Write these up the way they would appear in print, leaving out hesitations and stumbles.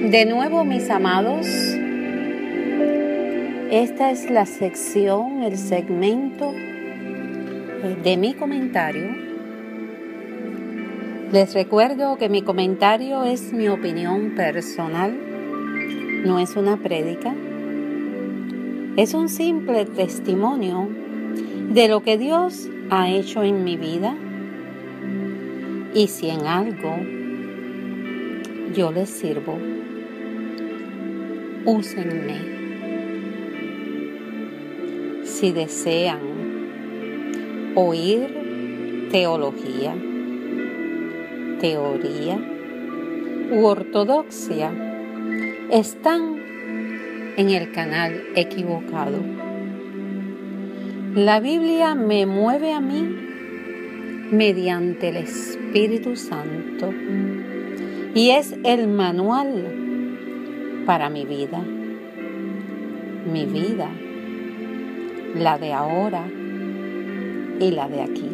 De nuevo, mis amados, esta es la sección, el segmento de mi comentario. Les recuerdo que mi comentario es mi opinión personal, no es una prédica. Es un simple testimonio de lo que Dios ha hecho en mi vida. Y si en algo yo les sirvo, úsenme. Si desean oír teología, teoría u ortodoxia, están en el canal equivocado. La Biblia me mueve a mí mediante el Espíritu Santo y es el manual para mi vida, la de ahora y la de aquí,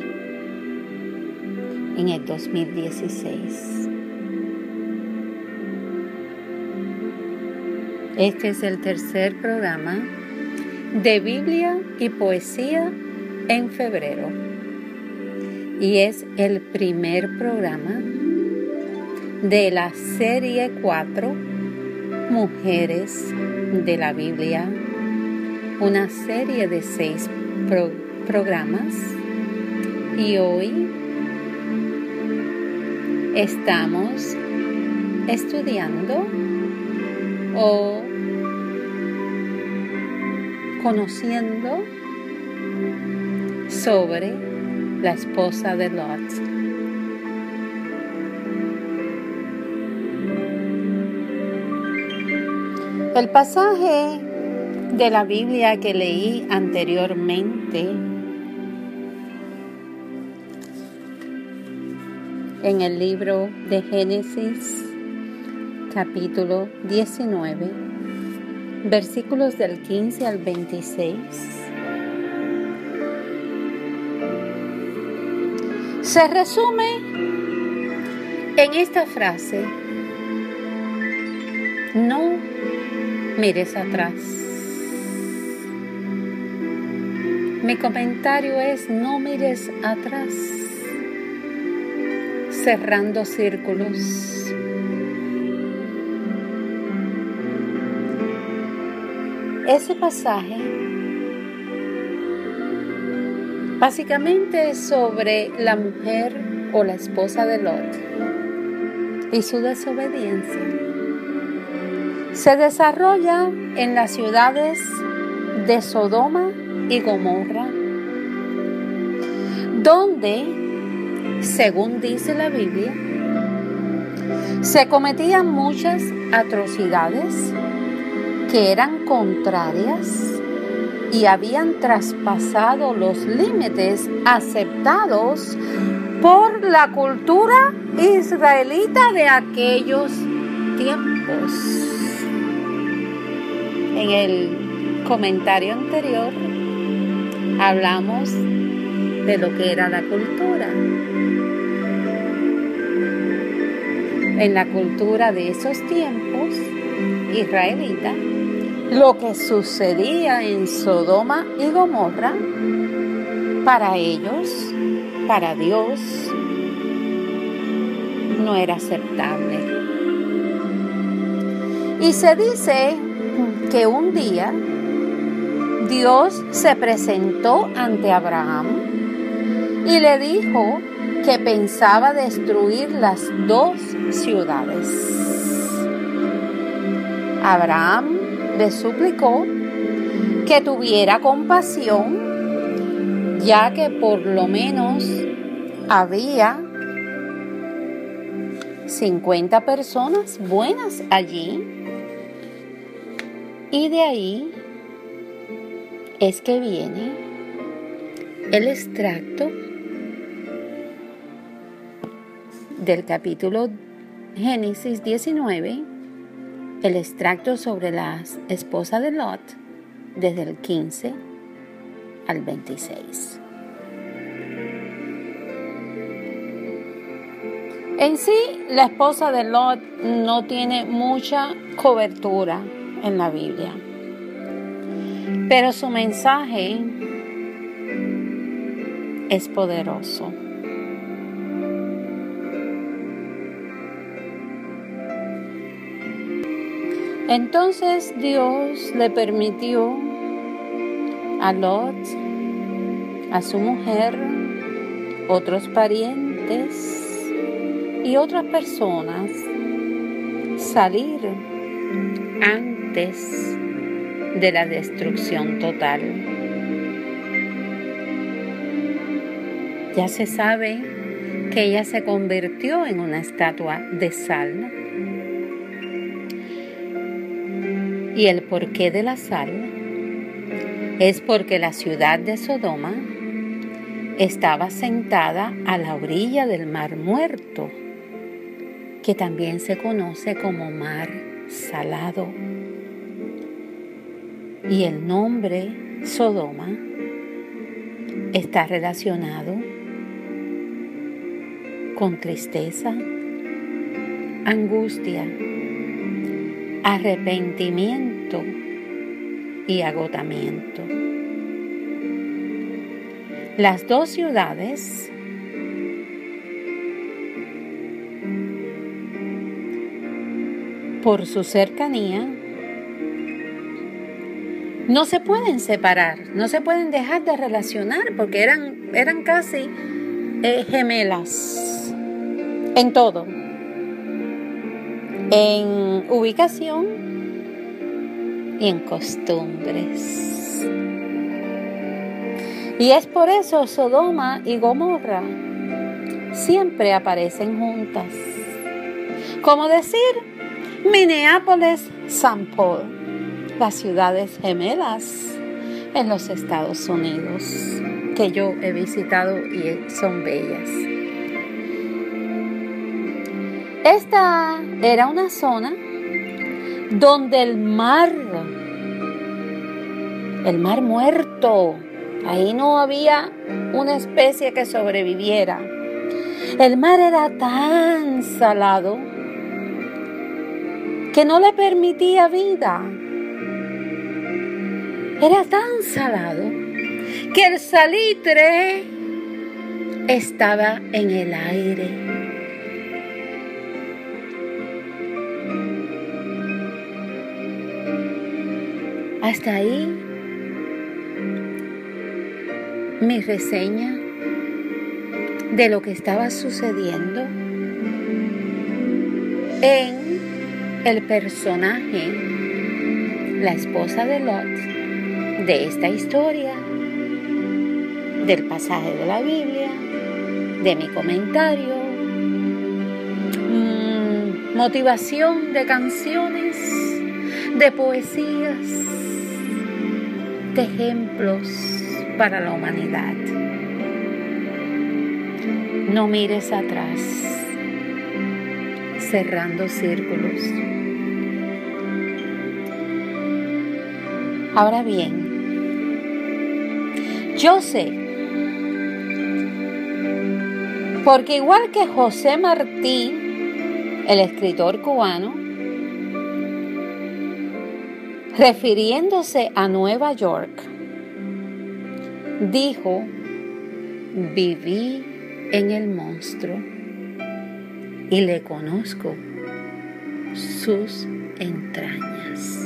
en el 2016. Este es el tercer programa de Biblia y Poesía en febrero y es el primer programa de la serie 4 Mujeres de la Biblia, una serie de 6 programas, y hoy estamos estudiando o conociendo sobre la esposa de Lot. El pasaje de la Biblia que leí anteriormente en el libro de Génesis, capítulo 19, versículos del 15 al 26, se resume en esta frase: no mires atrás. Mi comentario es: no mires atrás, cerrando círculos. Ese pasaje básicamente es sobre la mujer o la esposa de Lot y su desobediencia. Se desarrolla en las ciudades de Sodoma y Gomorra, donde, según dice la Biblia, se cometían muchas atrocidades que eran contrarias y habían traspasado los límites aceptados por la cultura israelita de aquellos tiempos. En el comentario anterior hablamos de lo que era la cultura. En la cultura de esos tiempos israelita, lo que sucedía en Sodoma y Gomorra, para ellos, para Dios, no era aceptable. Y se dice que un día Dios se presentó ante Abraham y le dijo que pensaba destruir las 2 ciudades. Abraham le suplicó que tuviera compasión, ya que por lo menos había 50 personas buenas allí. Y de ahí es que viene el extracto del capítulo Génesis 19, el extracto sobre la esposa de Lot, desde el 15 al 26. En sí, la esposa de Lot no tiene mucha cobertura en la Biblia, pero su mensaje es poderoso. Entonces Dios le permitió a Lot, a su mujer, otros parientes y otras personas salir antes de la destrucción total. Ya se sabe que ella se convirtió en una estatua de sal. Y el porqué de la sal es porque la ciudad de Sodoma estaba sentada a la orilla del Mar Muerto, que también se conoce como Mar Salado. Y el nombre Sodoma está relacionado con tristeza, angustia, arrepentimiento y agotamiento. Las dos ciudades por su cercanía no se pueden separar, no se pueden dejar de relacionar porque eran casi gemelas en todo. En ubicación y en costumbres. Y es por eso Sodoma y Gomorra siempre aparecen juntas. Como decir Minneapolis, St. Paul, las ciudades gemelas en los Estados Unidos, que yo he visitado y son bellas. Esta era una zona donde el mar muerto, ahí no había una especie que sobreviviera. El mar era tan salado que no le permitía vida. Era tan salado que el salitre estaba en el aire. Hasta ahí mi reseña de lo que estaba sucediendo en el personaje, la esposa de Lot, de esta historia, del pasaje de la Biblia, de mi comentario, motivación de canciones, de poesías, de ejemplos para la humanidad. No mires atrás, cerrando círculos. Ahora bien, yo sé, porque igual que José Martí, el escritor cubano, refiriéndose a Nueva York, dijo: viví en el monstruo y le conozco sus entrañas.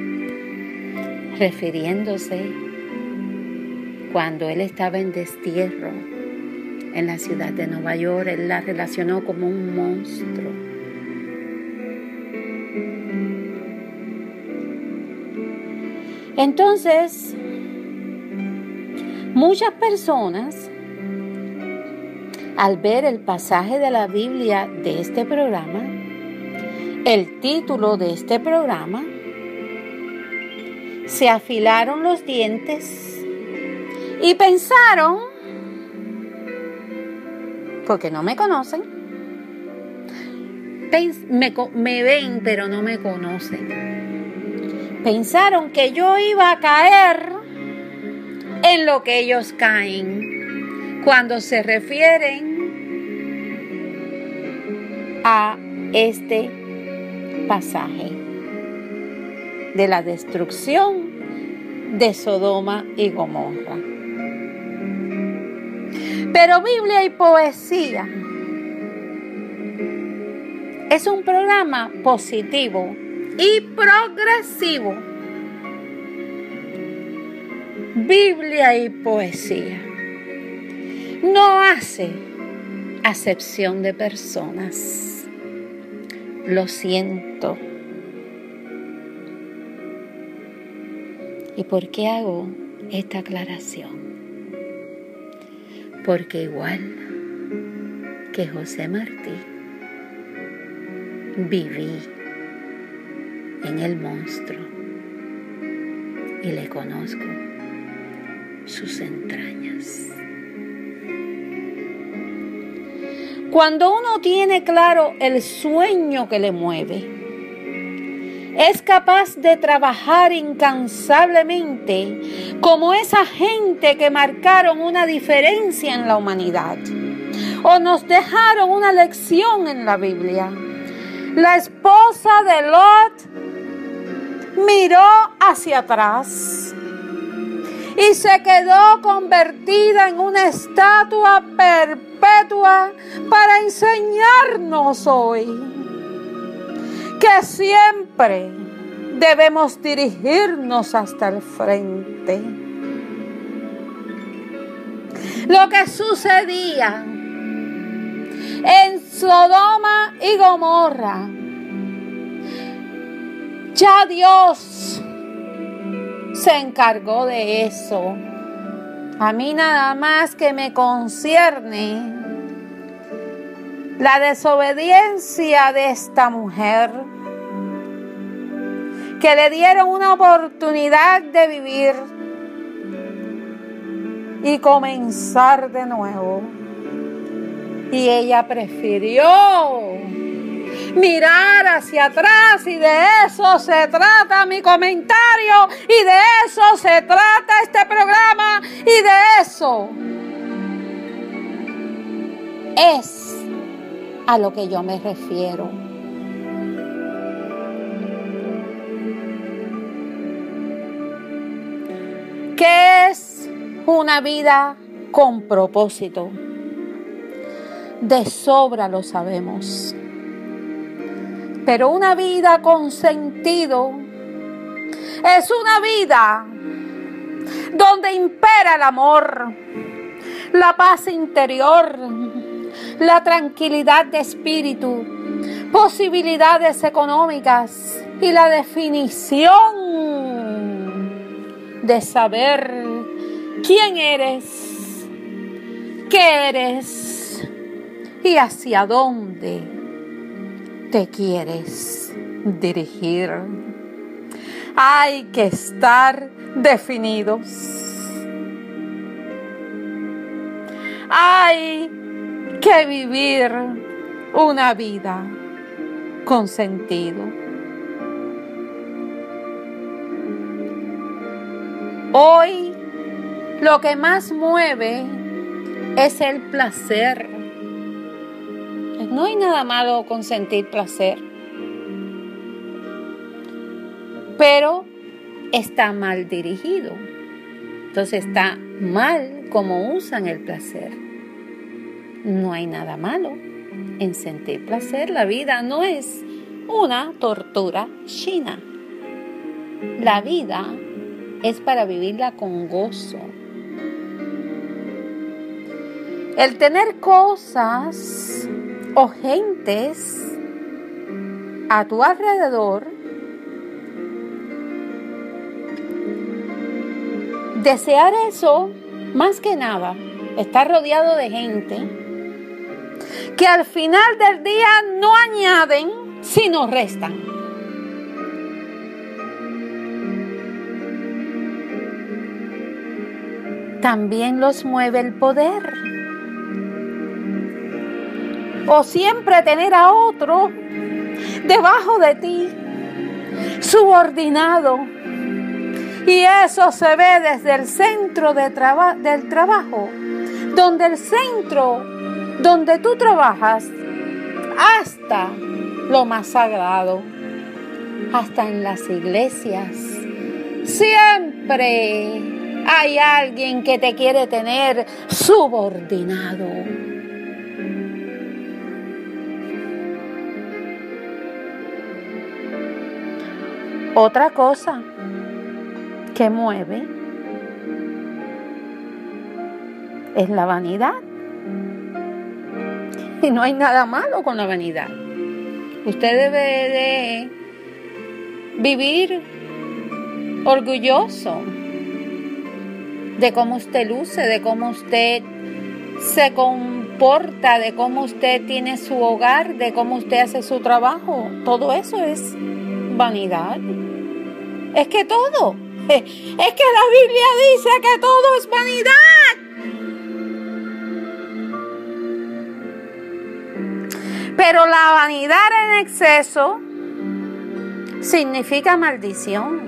Refiriéndose cuando él estaba en destierro en la ciudad de Nueva York, él la relacionó como un monstruo. Entonces, muchas personas, al ver el pasaje de la Biblia de este programa, el título de este programa, se afilaron los dientes y pensaron, porque no me conocen, me ven pero no me conocen. Pensaron que yo iba a caer en lo que ellos caen cuando se refieren a este pasaje de la destrucción de Sodoma y Gomorra. Pero Biblia y Poesía es un programa positivo y progresivo. Biblia y Poesía no hace acepción de personas. Lo siento. ¿Y por qué hago esta aclaración? Porque igual que José Martí, viví en el monstruo y le conozco sus entrañas. Cuando uno tiene claro el sueño que le mueve, es capaz de trabajar incansablemente como esa gente que marcaron una diferencia en la humanidad o nos dejaron una lección en la Biblia. La esposa de Lot miró hacia atrás y se quedó convertida en una estatua perpetua para enseñarnos hoy que siempre debemos dirigirnos hasta el frente. Lo que sucedía en Sodoma y Gomorra, ya Dios se encargó de eso. A mí nada más que me concierne la desobediencia de esta mujer, que le dieron una oportunidad de vivir y comenzar de nuevo. Y ella prefirió mirar hacia atrás, y de eso se trata mi comentario, y de eso se trata este programa, y de eso es a lo que yo me refiero. ¿Qué es una vida con propósito? De sobra lo sabemos. Pero una vida con sentido es una vida donde impera el amor, la paz interior, la tranquilidad de espíritu, posibilidades económicas y la definición de saber quién eres, qué eres y hacia dónde te quieres dirigir. Hay que estar definidos. Hay que vivir una vida con sentido. Hoy lo que más mueve es el placer. No hay nada malo con sentir placer, pero está mal dirigido. Entonces está mal como usan el placer. No hay nada malo en sentir placer. La vida no es una tortura china. La vida es para vivirla con gozo. El tener cosas o gentes a tu alrededor, desear eso más que nada, estar rodeado de gente que al final del día no añaden, sino restan. También los mueve el poder. O siempre tener a otro debajo de ti, subordinado. Y eso se ve desde el centro del trabajo, donde el centro donde tú trabajas, hasta hasta lo más sagrado, hasta en las iglesias. Siempre hay alguien que te quiere tener subordinado. Otra cosa que mueve es la vanidad. Y no hay nada malo con la vanidad. Usted debe de vivir orgulloso de cómo usted luce, de cómo usted se comporta, de cómo usted tiene su hogar, de cómo usted hace su trabajo. Todo eso es vanidad. Es que todo, es que la Biblia dice que todo es vanidad. Pero la vanidad en exceso significa maldición.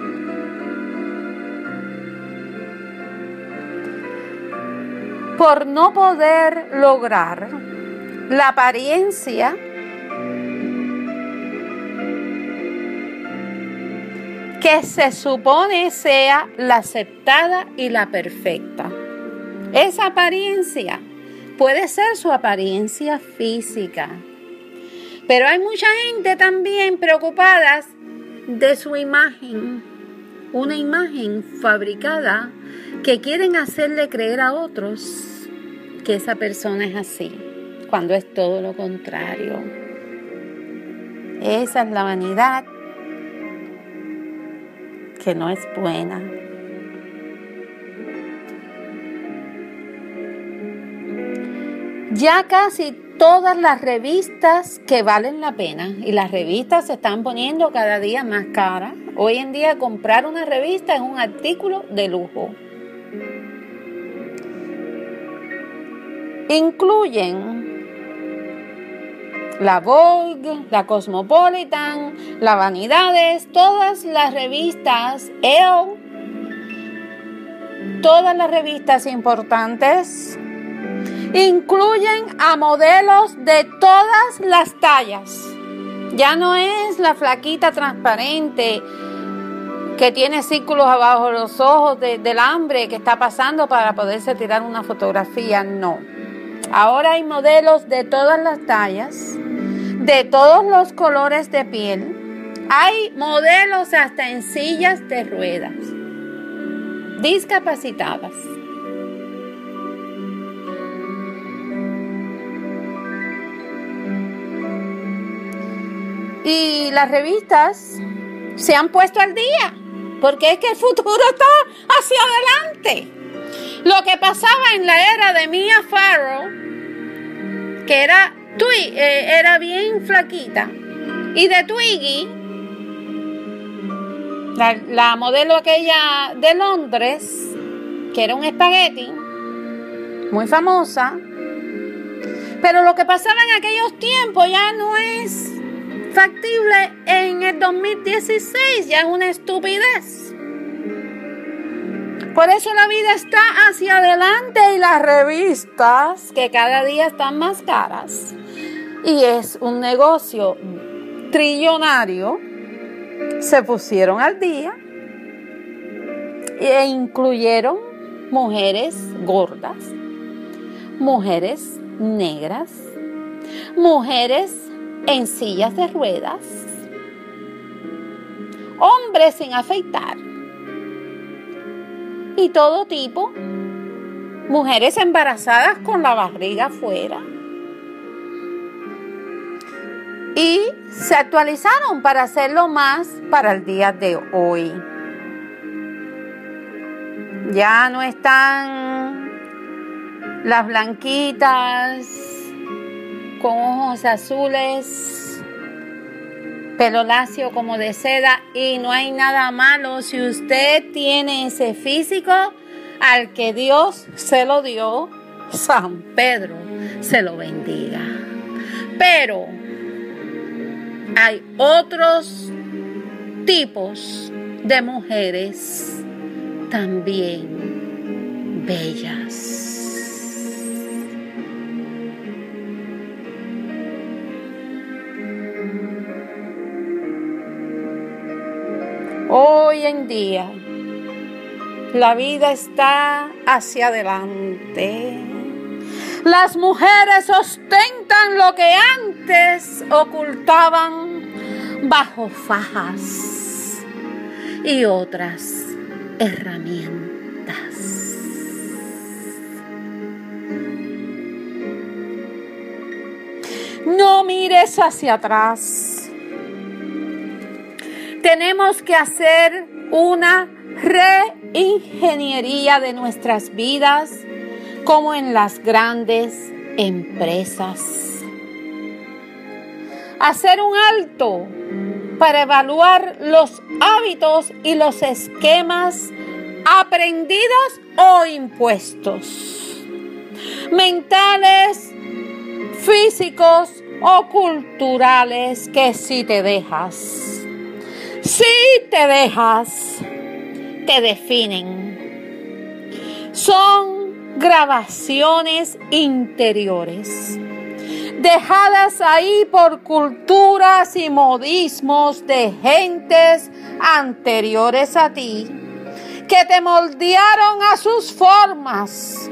Por no poder lograr la apariencia que se supone sea la aceptada y la perfecta. Esa apariencia puede ser su apariencia física, pero hay mucha gente también preocupada de su imagen, una imagen fabricada que quieren hacerle creer a otros que esa persona es así, cuando es todo lo contrario. Esa es la vanidad que no es buena. Ya casi todas las revistas que valen la pena, y las revistas se están poniendo cada día más caras. Hoy en día comprar una revista es un artículo de lujo. Incluyen la Vogue, la Cosmopolitan, la Vanidades, todas las revistas Elle, todas las revistas importantes. Incluyen a modelos de todas las tallas. Ya no es la flaquita transparente que tiene círculos abajo de los ojos del hambre que está pasando para poderse tirar una fotografía. No. Ahora hay modelos de todas las tallas, de todos los colores de piel. Hay modelos hasta en sillas de ruedas, discapacitadas. Y las revistas se han puesto al día, porque es que el futuro está hacia adelante. Lo que pasaba en la era de Mia Farrow, que era bien flaquita, y de Twiggy, la modelo aquella de Londres, que era un espagueti, muy famosa, pero lo que pasaba en aquellos tiempos ya no es factible en el 2016, ya es una estupidez. Por eso la vida está hacia adelante y las revistas, que cada día están más caras, y es un negocio trillonario, se pusieron al día e incluyeron mujeres gordas, mujeres negras, mujeres en sillas de ruedas, hombres sin afeitar y todo tipo, mujeres embarazadas con la barriga afuera. Y se actualizaron para hacerlo más para el día de hoy. Ya no están las blanquitas con ojos azules, pelo lacio como de seda, y no hay nada malo si usted tiene ese físico al que Dios se lo dio. San Pedro se lo bendiga. Pero hay otros tipos de mujeres también bellas. Hoy en día, la vida está hacia adelante. Las mujeres ostentan lo que antes ocultaban bajo fajas y otras herramientas. No mires hacia atrás. Tenemos que hacer una reingeniería de nuestras vidas, como en las grandes empresas. Hacer un alto para evaluar los hábitos y los esquemas aprendidos o impuestos, mentales, físicos o culturales, que si te dejas, te definen. Son grabaciones interiores, dejadas ahí por culturas y modismos de gentes anteriores a ti, que te moldearon a sus formas.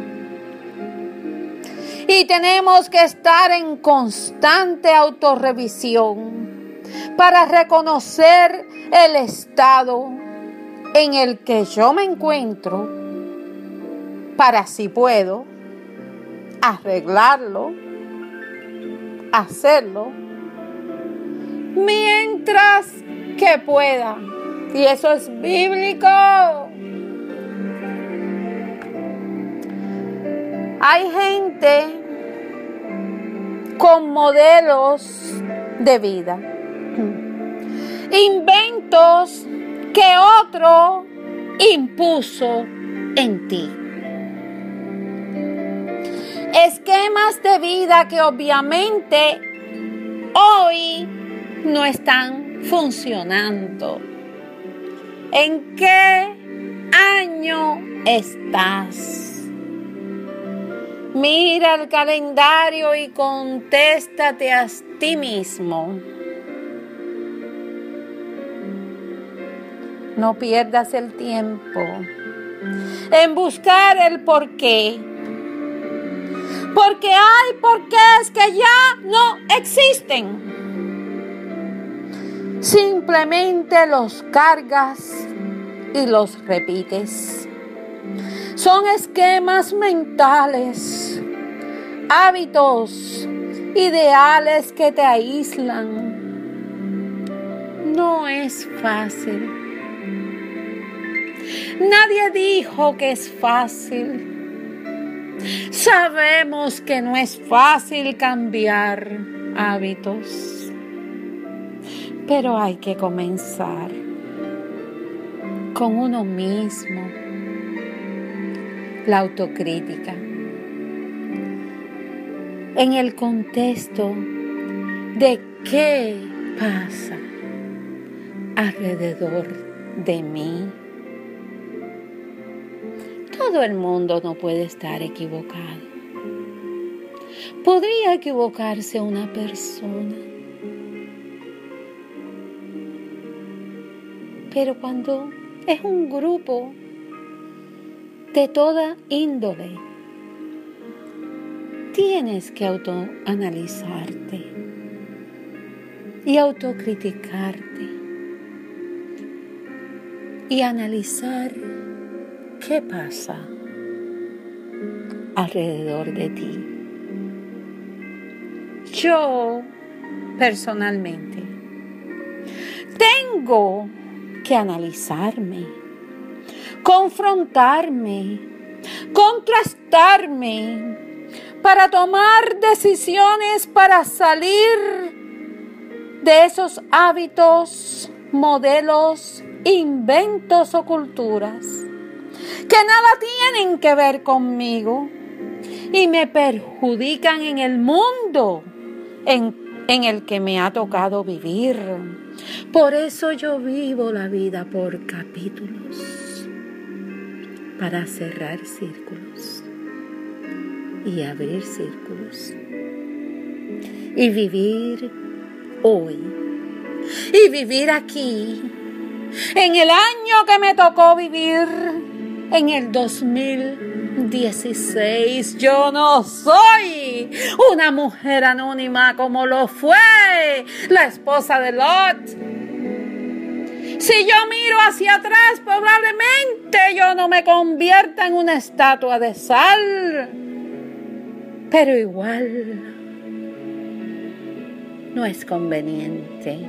Y tenemos que estar en constante autorrevisión para reconocer el estado en el que yo me encuentro, para si puedo arreglarlo, hacerlo, mientras que pueda. Y eso es bíblico. Hay gente con modelos de vida, inventos que otro impuso en ti, esquemas de vida que obviamente hoy no están funcionando. ¿En qué año estás? Mira el calendario y contéstate a ti mismo. No pierdas el tiempo en buscar el porqué. Porque hay porqués que ya no existen. Simplemente los cargas y los repites. Son esquemas mentales, hábitos, ideales que te aíslan. No es fácil. Nadie dijo que es fácil. Sabemos que no es fácil cambiar hábitos, pero hay que comenzar con uno mismo. La autocrítica. En el contexto de qué pasa alrededor de mí. Todo el mundo no puede estar equivocado. Podría equivocarse una persona. Pero cuando es un grupo de toda índole, tienes que autoanalizarte y autocriticarte y analizar qué pasa alrededor de ti. Yo, personalmente, tengo que analizarme, confrontarme, contrastarme, para tomar decisiones para salir de esos hábitos, modelos, inventos o culturas que nada tienen que ver conmigo y me perjudican en el mundo en el que me ha tocado vivir. Por eso yo vivo la vida por capítulos, para cerrar círculos y abrir círculos y vivir hoy y vivir aquí En el año que me tocó vivir, en el 2016, yo no soy una mujer anónima como lo fue la esposa de Lot. Si yo miro hacia atrás, probablemente yo no me convierta en una estatua de sal. Pero igual no es conveniente.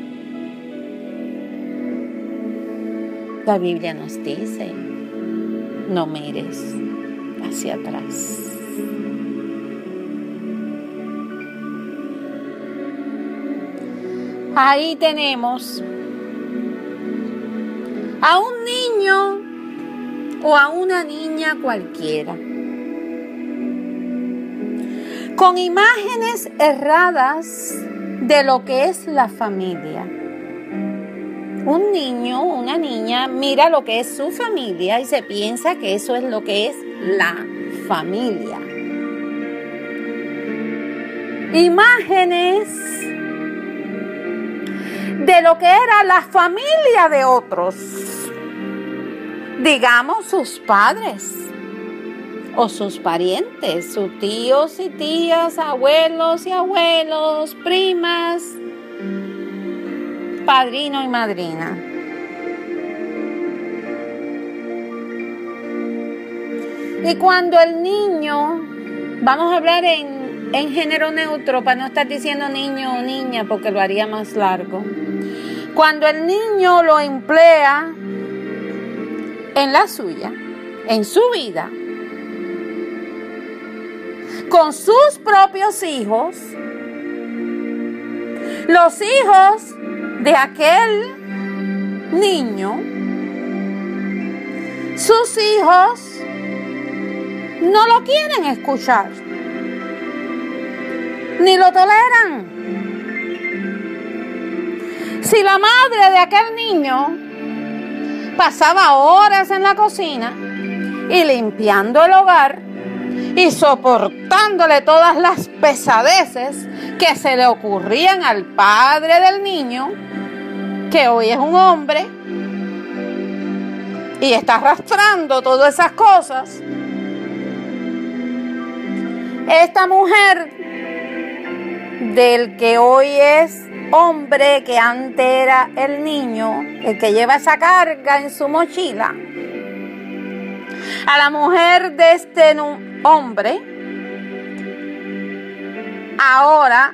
La Biblia nos dice, no mires hacia atrás. Ahí tenemos a un niño o a una niña cualquiera, con imágenes erradas de lo que es la familia. Un niño o una niña mira lo que es su familia y se piensa que eso es lo que es la familia. Imágenes de lo que era la familia de otros, digamos sus padres o sus parientes, sus tíos y tías, abuelos y abuelos, primas, padrino y madrina. Y cuando el niño, vamos a hablar en género neutro para no estar diciendo niño o niña porque lo haría más largo. Cuando el niño lo emplea en la suya, en su vida, con sus propios hijos, los hijos de aquel niño, sus hijos no lo quieren escuchar, ni lo toleran. Si la madre de aquel niño pasaba horas en la cocina y limpiando el hogar y soportándole todas las pesadeces que se le ocurrían al padre del niño, que hoy es un hombre y está arrastrando todas esas cosas, esta mujer del que hoy es hombre, que antes era el niño, el que lleva esa carga en su mochila, a la mujer de este hombre, ahora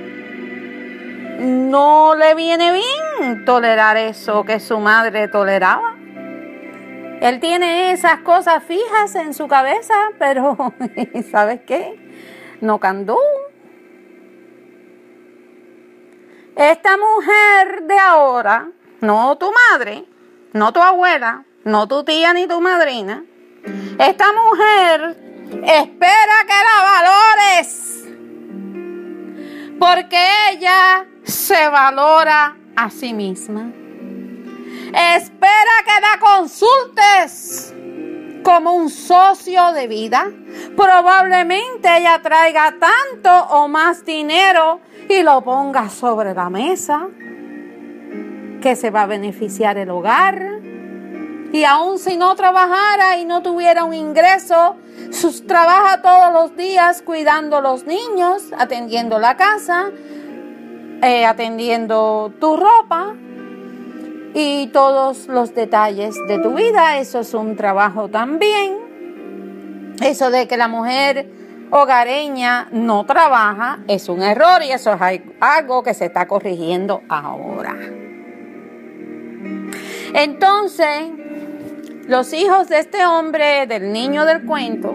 no le viene bien tolerar eso que su madre toleraba. Él tiene esas cosas fijas en su cabeza, pero ¿sabes qué? No candú. Esta mujer de ahora, no tu madre, no tu abuela, no tu tía ni tu madrina, esta mujer espera que la valores, porque ella se valora a sí misma. Espera que la consultes como un socio de vida. Probablemente ella traiga tanto o más dinero y lo ponga sobre la mesa, que se va a beneficiar el hogar. Y aun si no trabajara y no tuviera un ingreso, trabaja todos los días cuidando a los niños, atendiendo la casa, atendiendo tu ropa y todos los detalles de tu vida. Eso es un trabajo también. Eso de que la mujer hogareña no trabaja es un error y eso es algo que se está corrigiendo ahora. Entonces, los hijos de este hombre, del niño del cuento,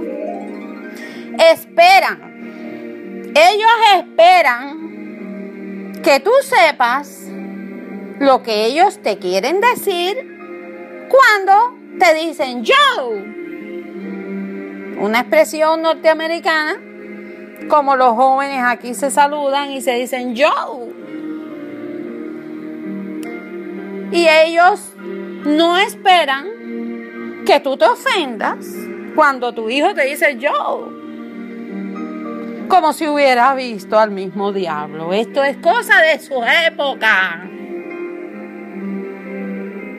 esperan. Ellos esperan que tú sepas lo que ellos te quieren decir cuando te dicen Joe. Una expresión norteamericana, como los jóvenes aquí se saludan y se dicen Joe. Y ellos no esperan que tú te ofendas cuando tu hijo te dice Joe, como si hubiera visto al mismo diablo. Esto es cosa de su época.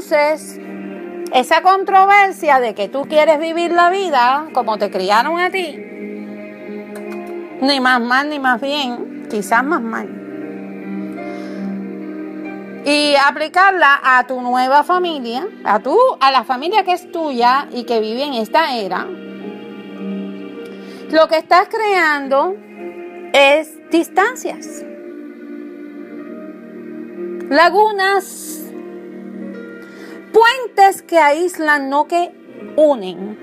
entonces, esa controversia de que tú quieres vivir la vida como te criaron a ti, ni más mal ni más bien, quizás más mal, y aplicarla a tu nueva familia, a la familia que es tuya y que vive en esta era, lo que estás creando es distancias, lagunas, puentes que aíslan, no que unen.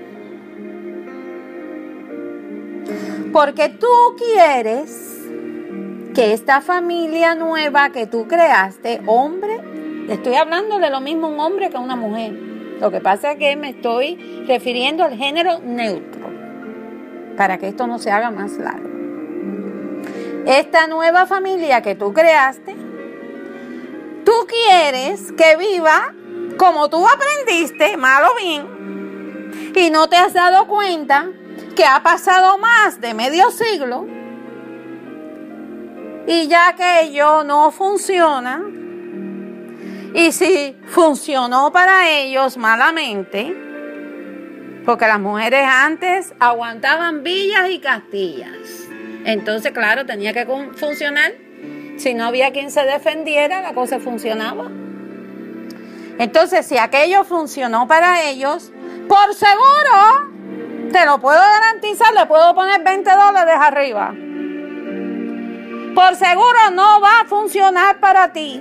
Porque tú quieres que esta familia nueva que tú creaste, hombre, estoy hablando de lo mismo un hombre que una mujer. Lo que pasa es que me estoy refiriendo al género neutro, para que esto no se haga más largo. Esta nueva familia que tú creaste, tú quieres que viva como tú aprendiste, mal o bien, y no te has dado cuenta que ha pasado más de medio siglo y ya aquello no funciona, y si funcionó para ellos malamente, porque las mujeres antes aguantaban villas y castillas, entonces claro, tenía que funcionar. Si no había quien se defendiera, la cosa funcionaba. Entonces, si aquello funcionó para ellos, por seguro, te lo puedo garantizar, le puedo poner $20 arriba. Por seguro no va a funcionar para ti.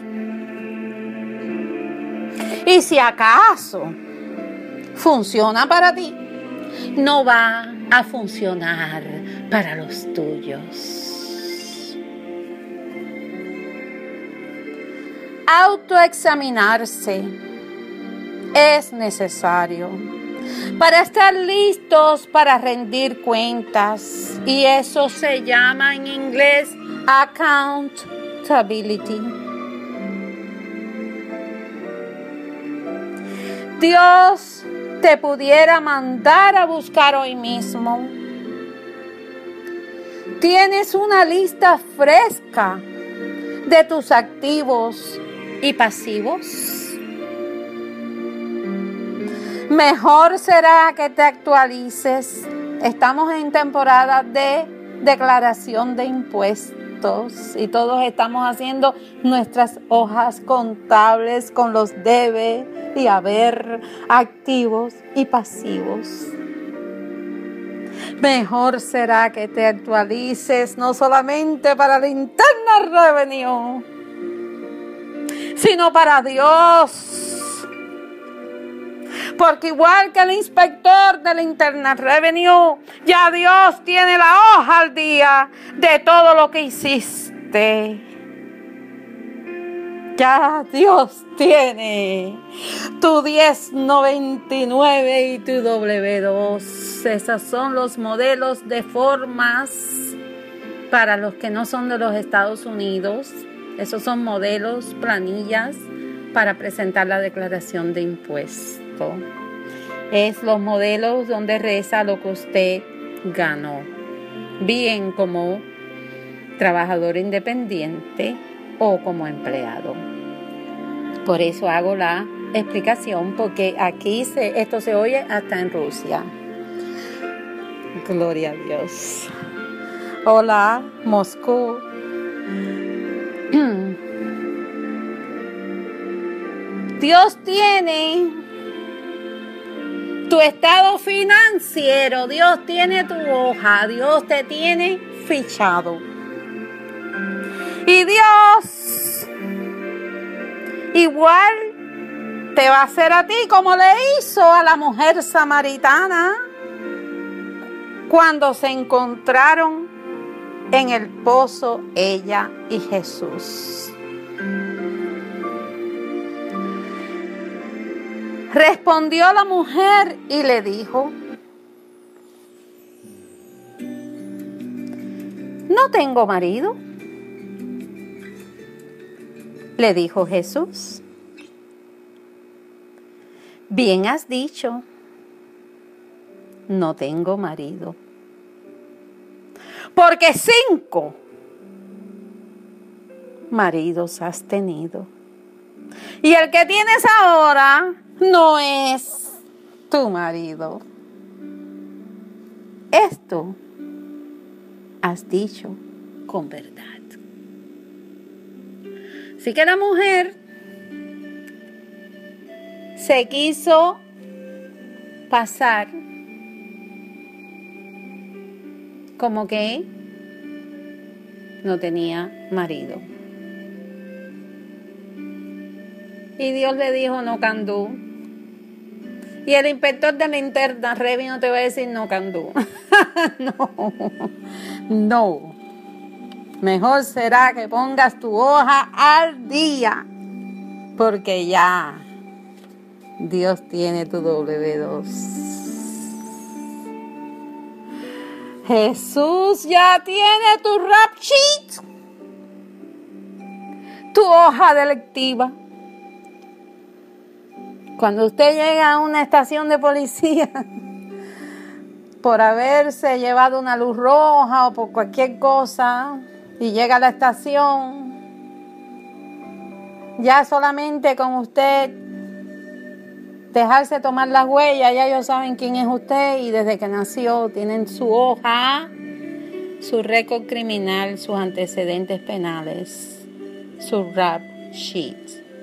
Y si acaso funciona para ti, no va a funcionar para los tuyos. Autoexaminarse es necesario para estar listos para rendir cuentas, y eso se llama en inglés accountability. Dios te pudiera mandar a buscar hoy mismo. Tienes una lista fresca de tus activos y pasivos. Mejor será que te actualices. Estamos en temporada de declaración de impuestos y todos estamos haciendo nuestras hojas contables con los debe y haber, activos y pasivos. Mejor será que te actualices no solamente para el Internal Revenue, sino para Dios. Porque igual que el inspector del Internal Revenue, ya Dios tiene la hoja al día de todo lo que hiciste. Ya Dios tiene tu 1099 y tu W2. Esos son los modelos de formas para los que no son de los Estados Unidos. Esos son modelos, planillas para presentar la declaración de impuesto. Es los modelos donde reza lo que usted ganó, bien como trabajador independiente o como empleado. Por eso hago la explicación, porque aquí esto se oye hasta en Rusia. Gloria a Dios. Hola, Moscú. Dios tiene tu estado financiero, Dios tiene tu hoja, Dios te tiene fichado. Y Dios igual te va a hacer a ti como le hizo a la mujer samaritana cuando se encontraron en el pozo ella y Jesús. Respondió la mujer y le dijo: no tengo marido. Le dijo Jesús: bien has dicho, no tengo marido. Porque 5 maridos has tenido. Y el que tienes ahora no es tu marido. Esto has dicho con verdad. Así que la mujer se quiso pasar como que no tenía marido. Y Dios le dijo no can do. Y el inspector de la interna, Revi, no te va a decir no can do. No. Mejor será que pongas tu hoja al día. Porque ya Dios tiene tu W2. Jesús ya tiene tu rap sheet. Tu hoja delictiva. Cuando usted llega a una estación de policía por haberse llevado una luz roja o por cualquier cosa y llega a la estación, ya solamente con usted dejarse tomar las huellas, ya ellos saben quién es usted y desde que nació tienen su hoja, su récord criminal, sus antecedentes penales, su rap sheet.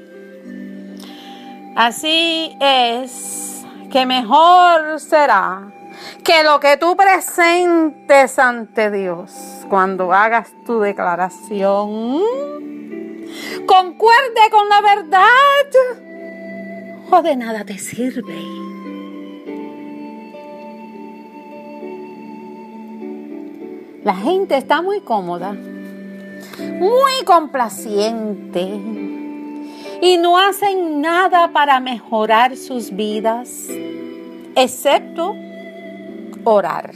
Así es que mejor será que lo que tú presentes ante Dios cuando hagas tu declaración concuerde con la verdad o de nada te sirve. La gente está muy cómoda, muy complaciente. Y no hacen nada para mejorar sus vidas, excepto orar.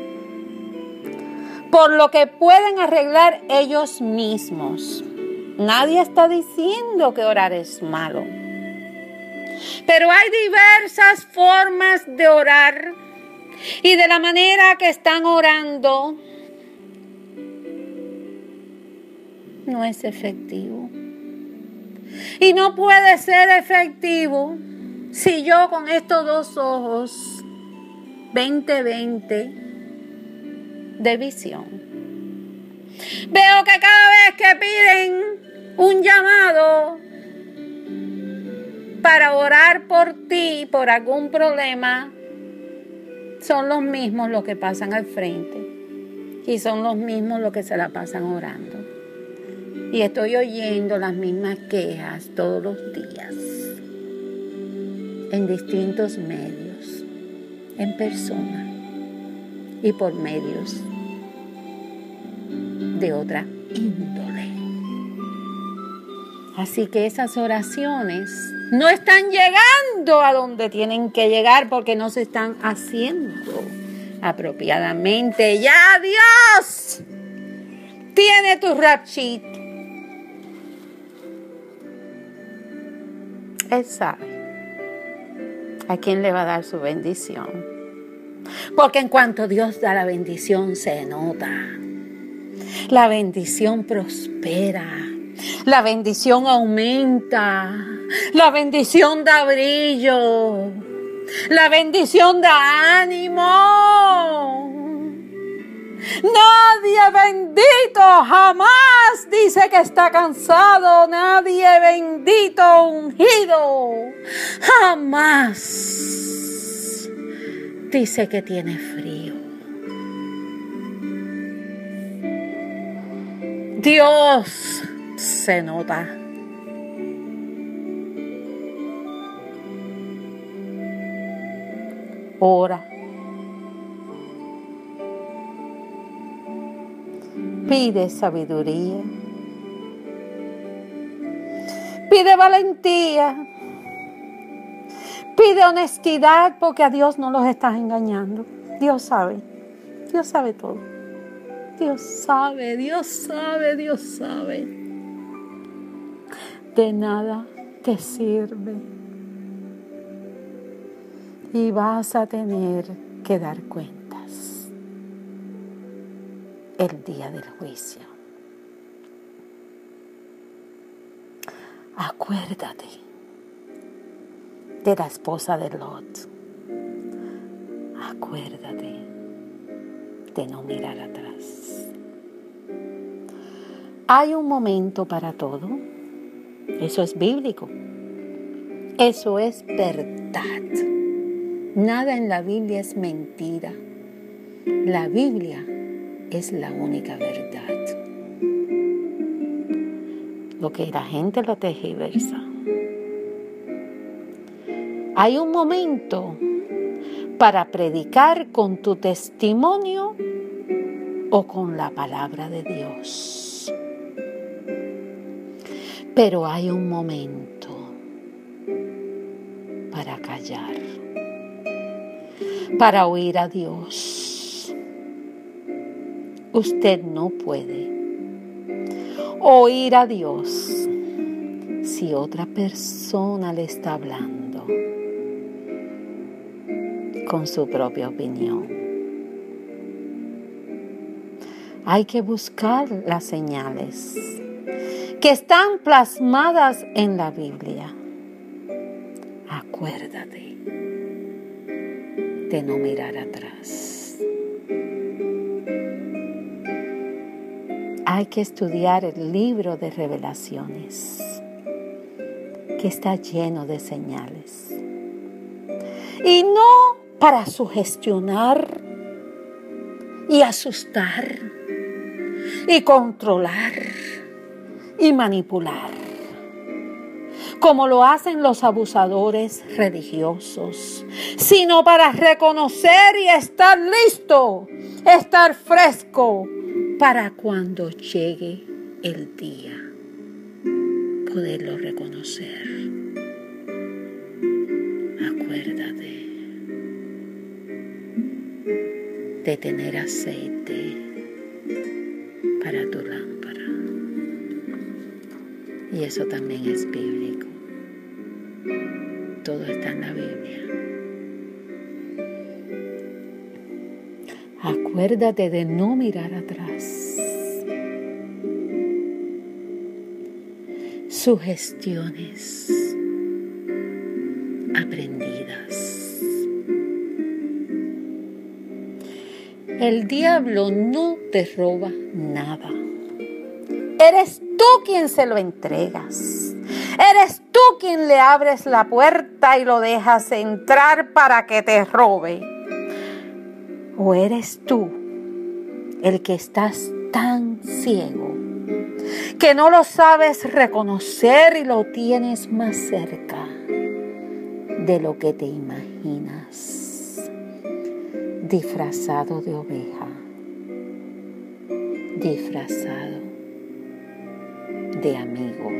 Por lo que pueden arreglar ellos mismos. Nadie está diciendo que orar es malo. Pero hay diversas formas de orar. Y de la manera que están orando, no es efectivo. Y no puede ser efectivo si yo con estos dos ojos 20/20 de visión veo que cada vez que piden un llamado para orar por ti, por algún problema, son los mismos los que pasan al frente y son los mismos los que se la pasan orando. Y estoy oyendo las mismas quejas todos los días, en distintos medios, en persona y por medios de otra índole. Así que esas oraciones no están llegando a donde tienen que llegar porque no se están haciendo apropiadamente. ¡Ya Dios tiene tu rap sheet! Él sabe a quién le va a dar su bendición. Porque en cuanto Dios da la bendición, se nota. La bendición prospera. La bendición aumenta. La bendición da brillo. La bendición da ánimo. Nadie bendito jamás dice que está cansado. Nadie bendito ungido jamás dice que tiene frío. Dios se nota. Ora. Pide sabiduría. Pide valentía. Pide honestidad porque a Dios no los estás engañando. Dios sabe. Dios sabe todo. Dios sabe, Dios sabe, Dios sabe. De nada te sirve. Y vas a tener que dar cuentas el día del juicio. Acuérdate de la esposa de Lot. Acuérdate de no mirar atrás. Hay un momento para todo. Eso es bíblico. Eso es verdad. Nada en la Biblia es mentira. La Biblia es la única verdad. Lo que la gente lo tergiversa. Hay un momento para predicar con tu testimonio o con la palabra de Dios. Pero hay un momento para callar, para oír a Dios. Usted no puede oír a Dios si otra persona le está hablando con su propia opinión. Hay que buscar las señales que están plasmadas en la Biblia. Acuérdate de no mirar atrás. Hay que estudiar el libro de Revelaciones, que está lleno de señales. Y no para sugestionar y asustar y controlar y manipular, como lo hacen los abusadores religiosos, sino para reconocer y estar listo, estar fresco para cuando llegue el día, poderlo reconocer. Acuérdate de tener aceite para tu lámpara. Y eso también es bíblico. Todo está en la Biblia. Acuérdate de no mirar atrás. Sugestiones aprendidas. El diablo no te roba nada. Eres tú quien se lo entregas. Eres tú quien le abres la puerta y lo dejas entrar para que te robe. ¿O eres tú el que estás tan ciego que no lo sabes reconocer y lo tienes más cerca de lo que te imaginas? Disfrazado de oveja, disfrazado de amigo.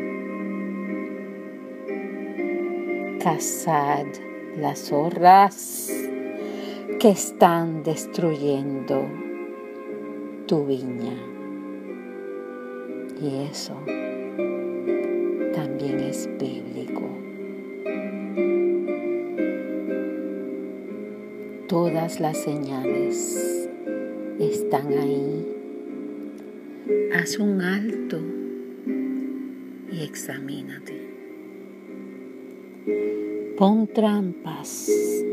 Cazad las zorras que están destruyendo tu viña. Y eso también es bíblico. Todas las señales están ahí. Haz un alto y examínate. Pon trampas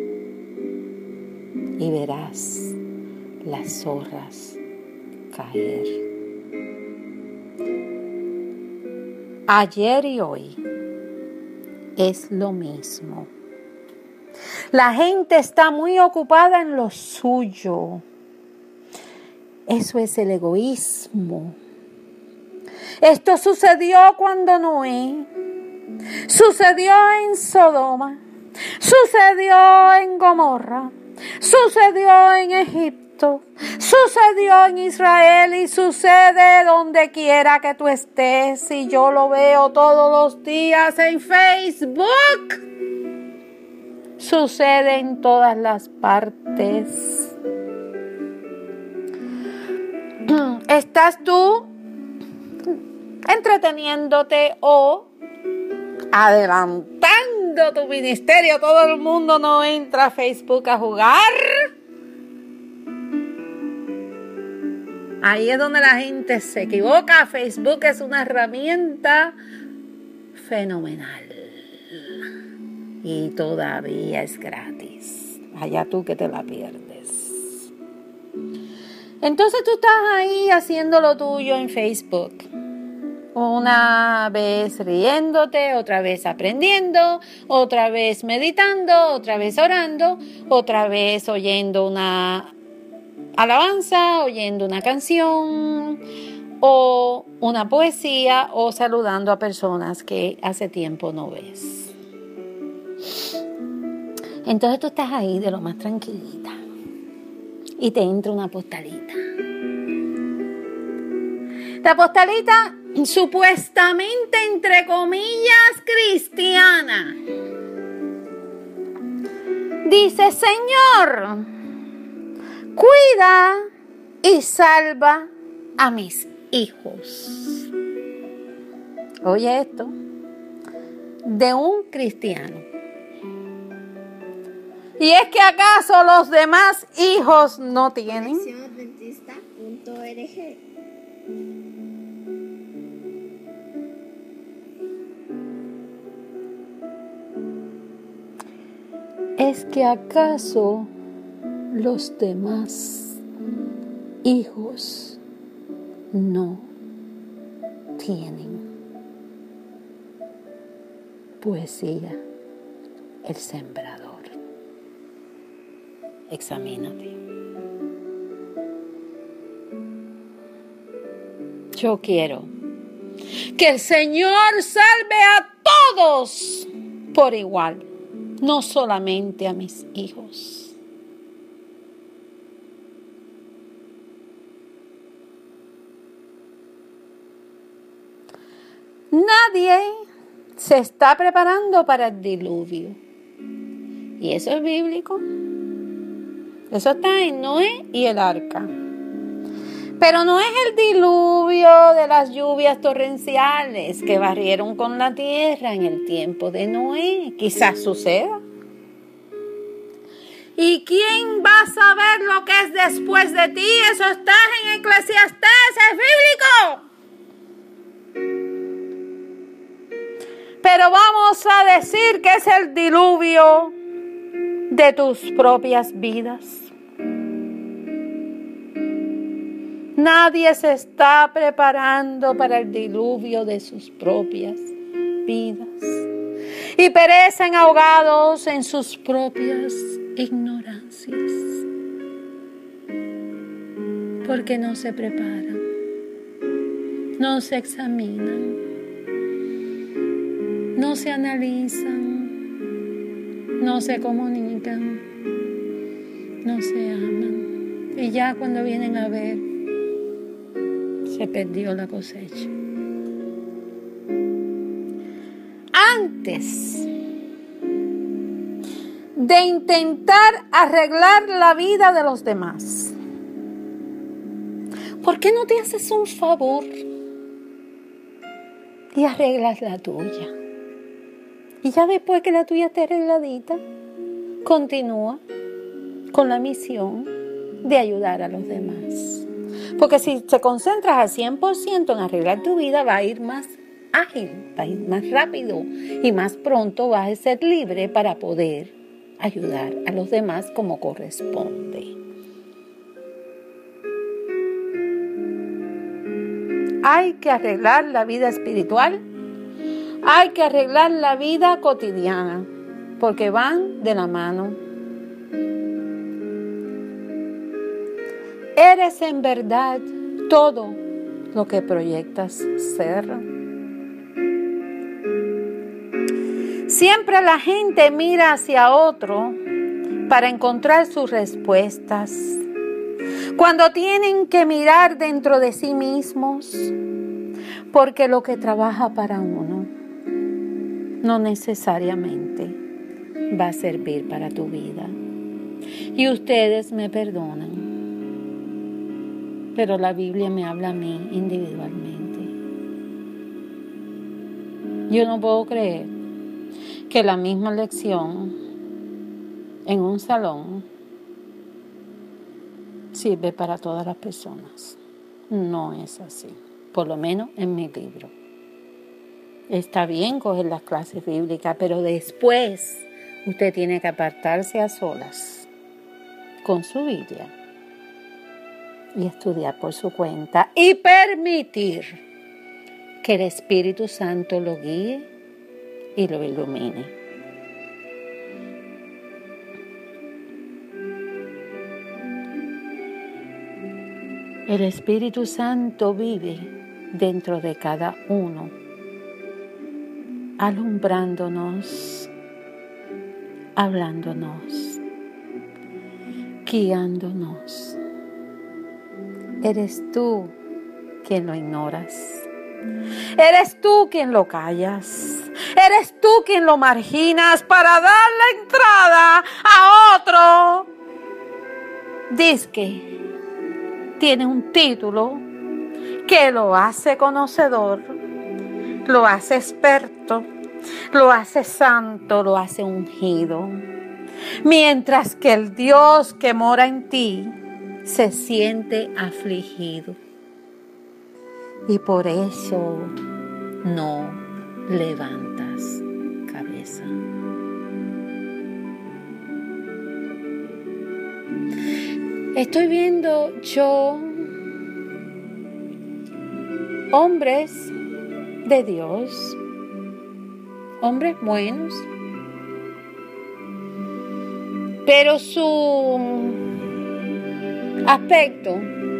y verás las zorras caer. Ayer y hoy es lo mismo. La gente está muy ocupada en lo suyo. Eso es el egoísmo. Esto sucedió cuando Noé, sucedió en Sodoma, sucedió en Gomorra, sucedió en Egipto, sucedió en Israel y sucede donde quiera que tú estés. Y yo lo veo todos los días en Facebook. Sucede en todas las partes. ¿Estás tú entreteniéndote o adelantando tu ministerio? Todo el mundo no entra a Facebook a jugar. Ahí es donde la gente se equivoca. Facebook es una herramienta fenomenal. Y todavía es gratis. Allá tú que te la pierdes. Entonces tú estás ahí haciendo lo tuyo en Facebook. Una vez riéndote, otra vez aprendiendo, otra vez meditando, otra vez orando, otra vez oyendo una alabanza, oyendo una canción o una poesía o saludando a personas que hace tiempo no ves. Entonces tú estás ahí de lo más tranquilita y te entra una postalita. La postalita supuestamente, entre comillas, cristiana. Dice: Señor, cuida y salva a mis hijos. Oye esto, de un cristiano. ¿Y es que acaso los demás hijos no tienen? Adventista.org. ¿Es que acaso los demás hijos no tienen? Poesía, El Sembrador. Examínate. Yo quiero que el Señor salve a todos por igual, no solamente a mis hijos. Nadie se está preparando para el diluvio. Y eso es bíblico. Eso está en Noé y el arca. Pero no es el diluvio de las lluvias torrenciales que barrieron con la tierra en el tiempo de Noé. Quizás suceda. ¿Y quién va a saber lo que es después de ti? Eso está en Eclesiastés, es bíblico. Pero vamos a decir que es el diluvio de tus propias vidas. Nadie se está preparando para el diluvio de sus propias vidas. Y perecen ahogados en sus propias ignorancias. Porque no se preparan, no se examinan, no se analizan, no se comunican, no se aman. Y ya cuando vienen a ver, se perdió la cosecha. Antes de intentar arreglar la vida de los demás, ¿por qué no te haces un favor y arreglas la tuya? Y ya después que la tuya esté arregladita, continúa con la misión de ayudar a los demás. Porque si te concentras al 100% en arreglar tu vida, va a ir más ágil, va a ir más rápido y más pronto vas a ser libre para poder ayudar a los demás como corresponde. Hay que arreglar la vida espiritual, hay que arreglar la vida cotidiana, porque van de la mano. Eres en verdad todo lo que proyectas ser. Siempre la gente mira hacia otro para encontrar sus respuestas, cuando tienen que mirar dentro de sí mismos, porque lo que trabaja para uno no necesariamente va a servir para tu vida. Y ustedes me perdonan, pero la Biblia me habla a mí individualmente. Yo no puedo creer que la misma lección en un salón sirve para todas las personas. No es así, por lo menos en mi libro. Está bien coger las clases bíblicas, pero después usted tiene que apartarse a solas con su Biblia y estudiar por su cuenta y permitir que el Espíritu Santo lo guíe y lo ilumine. El Espíritu Santo vive dentro de cada uno, alumbrándonos, hablándonos, guiándonos. Eres tú quien lo ignoras. Eres tú quien lo callas. Eres tú quien lo marginas para dar la entrada a otro. Dice que tiene un título que lo hace conocedor, lo hace experto, lo hace santo, lo hace ungido. Mientras que el Dios que mora en ti se siente afligido. Y por eso no levantas cabeza. Estoy viendo yo hombres de Dios, hombres buenos, pero su aspecto,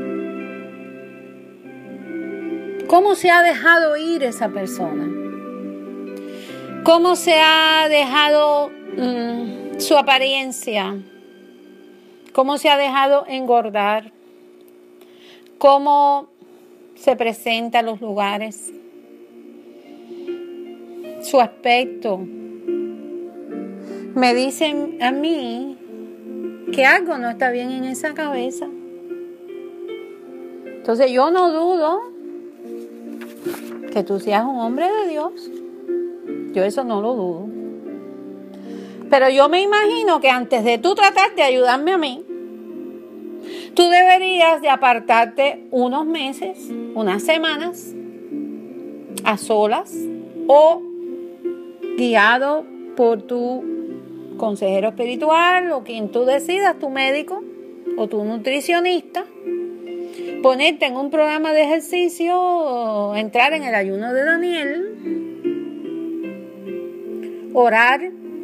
¿cómo se ha dejado ir esa persona? ¿Cómo se ha dejado su apariencia? ¿Cómo se ha dejado engordar? ¿Cómo se presenta en los lugares? Su aspecto. Me dicen a mí que algo no está bien en esa cabeza. Entonces yo no dudo que tú seas un hombre de Dios. Yo eso no lo dudo. Pero yo me imagino que antes de tú tratar de ayudarme a mí, tú deberías de apartarte unos meses, unas semanas, a solas o guiado por tu consejero espiritual o quien tú decidas, tu médico o tu nutricionista, ponerte en un programa de ejercicio, entrar en el ayuno de Daniel, orar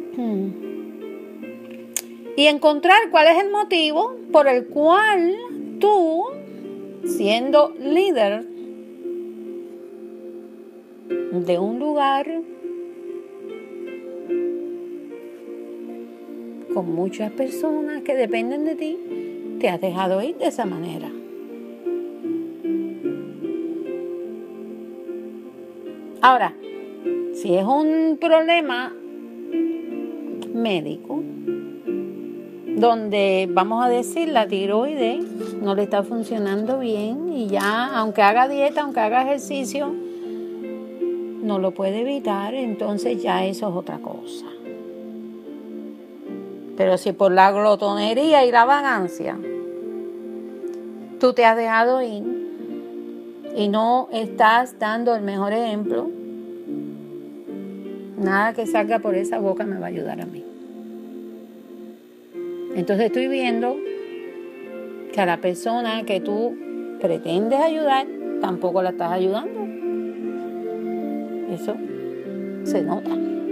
y encontrar cuál es el motivo por el cual tú, siendo líder de un lugar con muchas personas que dependen de ti, te has dejado ir de esa manera. Ahora, si es un problema médico, donde vamos a decir la tiroides no le está funcionando bien y ya, aunque haga dieta, aunque haga ejercicio, no lo puede evitar, entonces ya eso es otra cosa. Pero si por la glotonería y la vagancia tú te has dejado ir y no estás dando el mejor ejemplo, nada que salga por esa boca me va a ayudar a mí. Entonces estoy viendo que a la persona que tú pretendes ayudar, tampoco la estás ayudando. Eso se nota.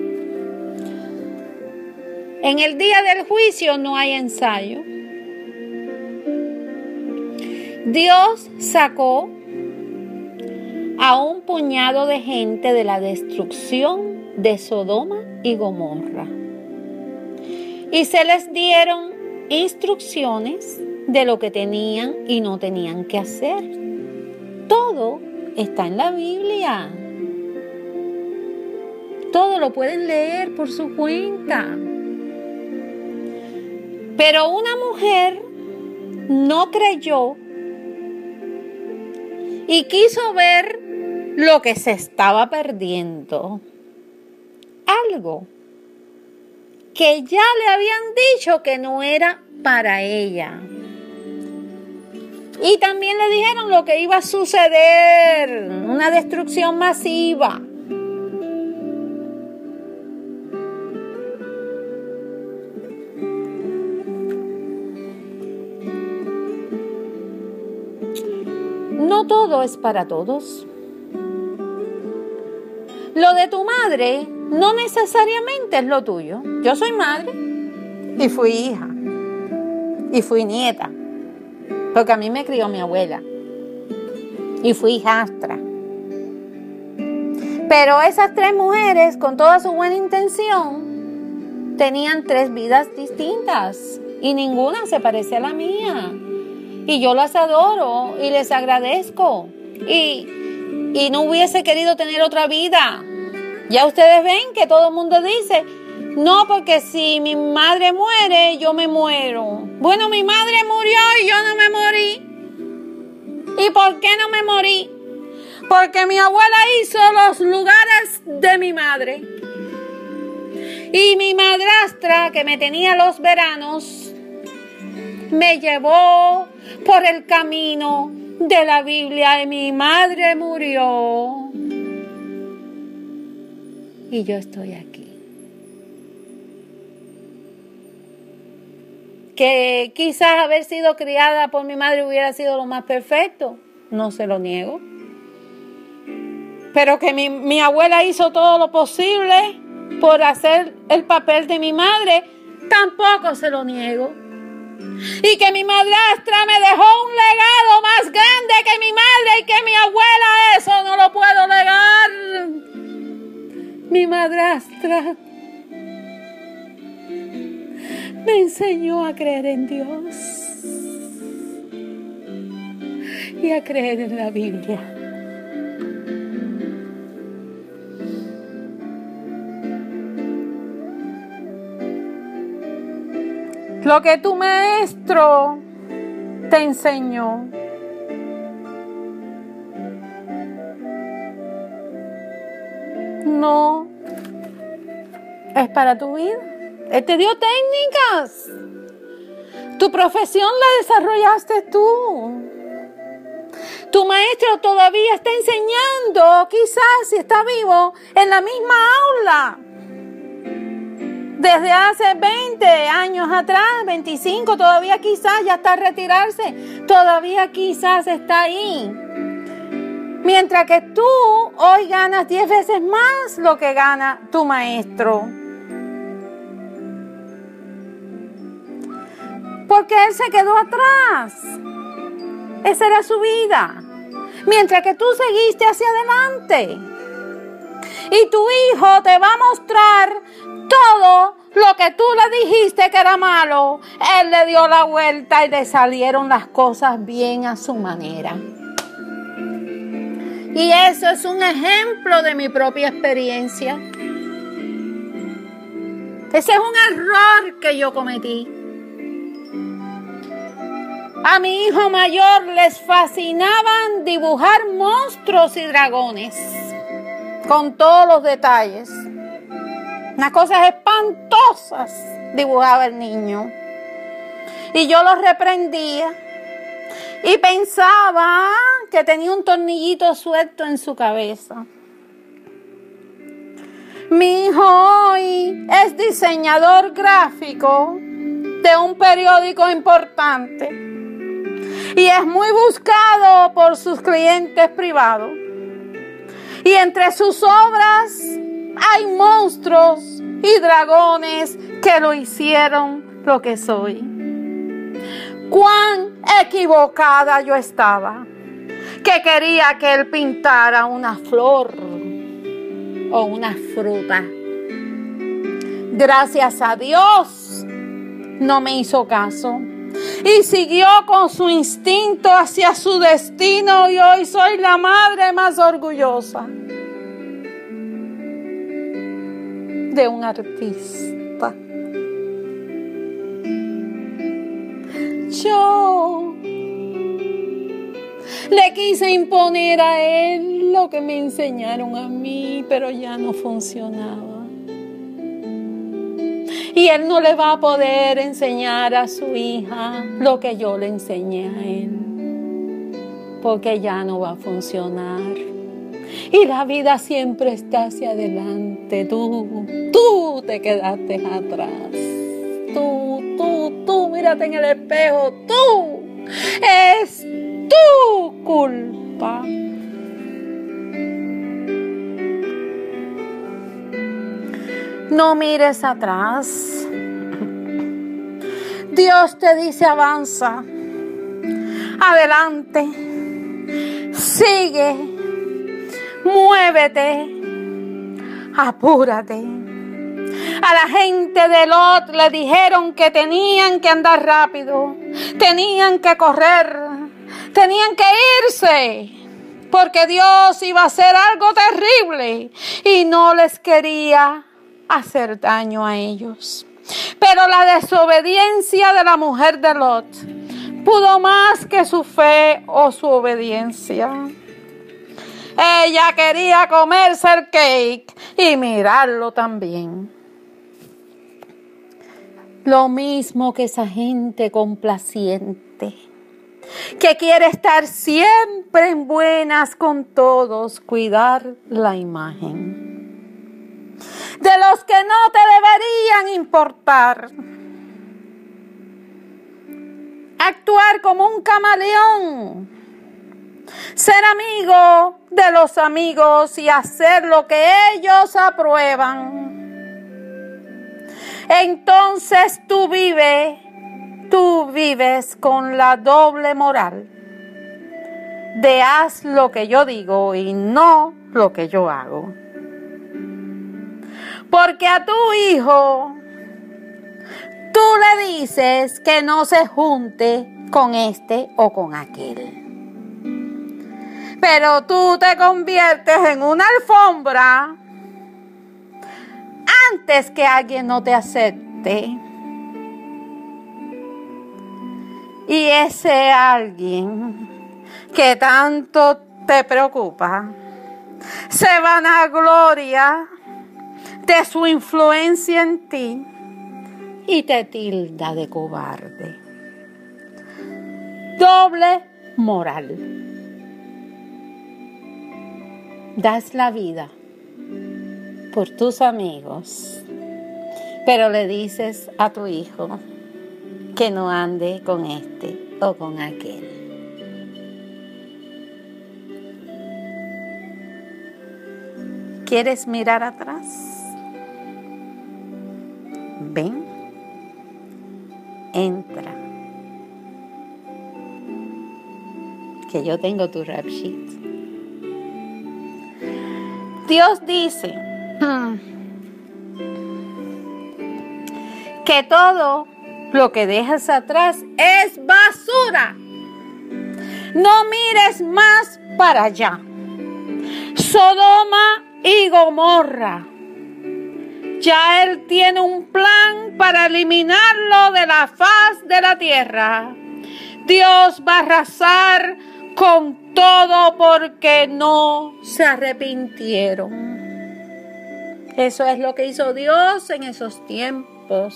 En el día del juicio no hay ensayo. Dios sacó a un puñado de gente de la destrucción de Sodoma y Gomorra. Y se les dieron instrucciones de lo que tenían y no tenían que hacer. Todo está en la Biblia. Todo lo pueden leer por su cuenta. Pero una mujer no creyó y quiso ver lo que se estaba perdiendo. Algo que ya le habían dicho que no era para ella. Y también le dijeron lo que iba a suceder, una destrucción masiva. No todo es para todos. Lo de tu madre no necesariamente es lo tuyo. Yo soy madre y fui hija y fui nieta, porque a mí me crió mi abuela y fui hijastra. Pero esas 3 mujeres, con toda su buena intención, tenían 3 vidas distintas y ninguna se parece a la mía. Y yo las adoro y les agradezco. Y no hubiese querido tener otra vida. Ya ustedes ven que todo el mundo dice, no, porque si mi madre muere, yo me muero. Bueno, mi madre murió y yo no me morí. ¿Y por qué no me morí? Porque mi abuela hizo los lugares de mi madre. Y mi madrastra, que me tenía los veranos, me llevó por el camino de la Biblia y mi madre murió. Y yo estoy aquí. Que quizás haber sido criada por mi madre hubiera sido lo más perfecto, no se lo niego. Pero que mi abuela hizo todo lo posible por hacer el papel de mi madre, tampoco se lo niego. Y que mi madrastra me dejó un legado más grande que mi madre y que mi abuela, eso no lo puedo negar. Mi madrastra me enseñó a creer en Dios y a creer en la Biblia. Lo que tu maestro te enseñó, no es para tu vida. Él te dio técnicas. Tu profesión la desarrollaste tú. Tu maestro todavía está enseñando, quizás si está vivo, en la misma aula. Desde hace 20 años atrás, 25, todavía quizás ya está a retirarse, todavía quizás está ahí. Mientras que tú hoy ganas 10 veces más lo que gana tu maestro. Porque él se quedó atrás. Esa era su vida. Mientras que tú seguiste hacia adelante. Y tu hijo te va a mostrar todo lo que tú le dijiste que era malo. Él le dio la vuelta y le salieron las cosas bien a su manera. Y eso es un ejemplo de mi propia experiencia. Ese es un error que yo cometí. A mi hijo mayor les fascinaban dibujar monstruos y dragones, con todos los detalles. Unas cosas espantosas dibujaba el niño. Y yo lo reprendía. Y pensaba que tenía un tornillito suelto en su cabeza. Mi hijo hoy es diseñador gráfico de un periódico importante. Y es muy buscado por sus clientes privados. Y entre sus obras hay monstruos y dragones que lo hicieron lo que soy. Cuán equivocada yo estaba, que quería que él pintara una flor o una fruta. Gracias a Dios no me hizo caso y siguió con su instinto hacia su destino, y hoy soy la madre más orgullosa de un artista. Yo le quise imponer a él lo que me enseñaron a mí, pero ya no funcionaba. Y él no le va a poder enseñar a su hija lo que yo le enseñé a él, porque ya no va a funcionar. Y la vida siempre está hacia adelante. Tú te quedaste atrás. Tú, mírate en el espejo. Es tu culpa. preocupa. No mires atrás. Dios te dice avanza, adelante, sigue, muévete, apúrate. A la gente de Lot le dijeron que tenían que andar rápido, tenían que correr, tenían que irse, porque Dios iba a hacer algo terrible y no les quería hacer daño a ellos. Pero la desobediencia de la mujer de Lot pudo más que su fe o su obediencia. Ella quería comerse el cake y mirarlo también. Lo mismo que esa gente complaciente, que quiere estar siempre en buenas con todos, cuidar la imagen. De los que no te deberían importar. Actuar como un camaleón. Ser amigo de los amigos y hacer lo que ellos aprueban. Entonces tú vives con la doble moral de haz lo que yo digo y no lo que yo hago. Porque a tu hijo tú le dices que no se junte con este o con aquel. Pero tú te conviertes en una alfombra antes que alguien no te acepte. Y ese alguien que tanto te preocupa se vanagloria de su influencia en ti y te tilda de cobarde. Doble moral. Das la vida por tus amigos, pero le dices a tu hijo que no ande con este o con aquel. ¿Quieres mirar atrás? Ven, entra, que yo tengo tu rap sheet. Dios dice que todo lo que dejas atrás es basura. No mires más para allá. Sodoma y Gomorra. Ya Él tiene un plan para eliminarlo de la faz de la tierra. Dios va a arrasar con todo porque no se arrepintieron. Eso es lo que hizo Dios en esos tiempos.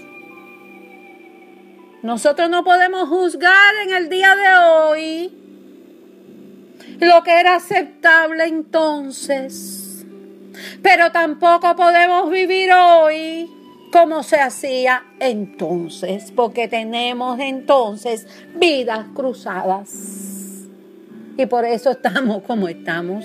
Nosotros no podemos juzgar en el día de hoy lo que era aceptable entonces, pero tampoco podemos vivir hoy como se hacía entonces, porque tenemos entonces vidas cruzadas y por eso estamos como estamos.